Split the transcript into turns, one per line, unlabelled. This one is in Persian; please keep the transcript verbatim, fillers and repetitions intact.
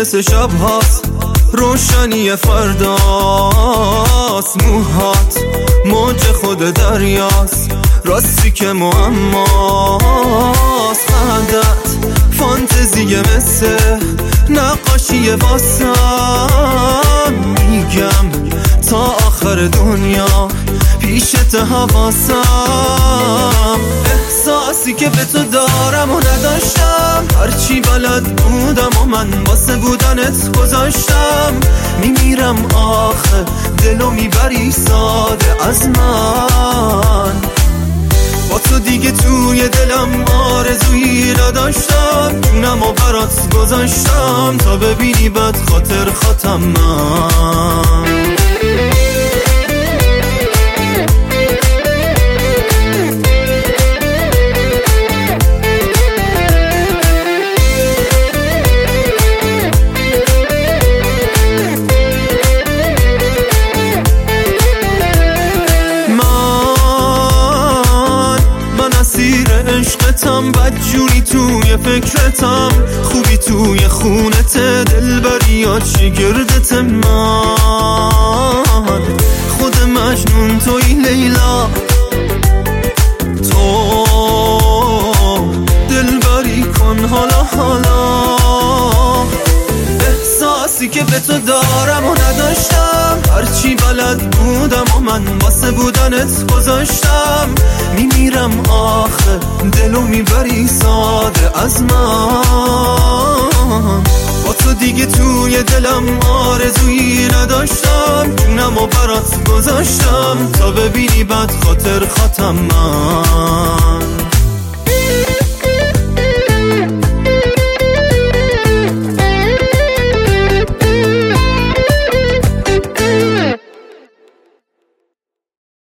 مثل شب هاست، روشنی فرداست، موهات موج خود دریاست، راستی که معماست، خندت فانتزیه مثل نقاشی واسم، میگم تا آخر دنیا پیشت حواسم، احساسی که به تو دارم و نداشتم، هرچی بلد بودم و من واسه بودنت گذاشتم، میمیرم آخه دلو میبری ساده از من، با تو دیگه توی دلم آرزویی نداشتم، جونم و برات گذاشتم تا ببینی بد خاطر خاتم من. عشقتم بدجوری توی فکرتم، خوبی توی خونت، دلبریات شگردت من، خود مجنون توی لیلا، تو دلبری کن حالا حالا، احساسی که به تو دارم و نداشتم، هرچی بلد بودم و من واسه بودنت گذاشتم، میمیرم آخه دلو میبری ساده از من، با تو دیگه توی دلم آرزویی نداشتم، جونم و برات گذاشتم تا ببینی بد خاطر خاتم من.